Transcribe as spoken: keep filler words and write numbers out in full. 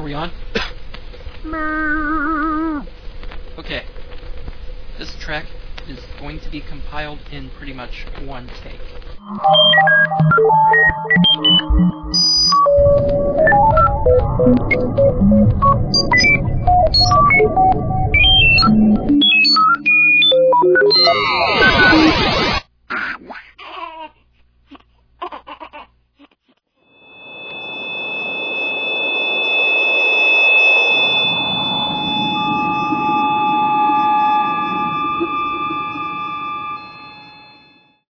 we on? Okay. This track is going to be compiled in pretty much one take.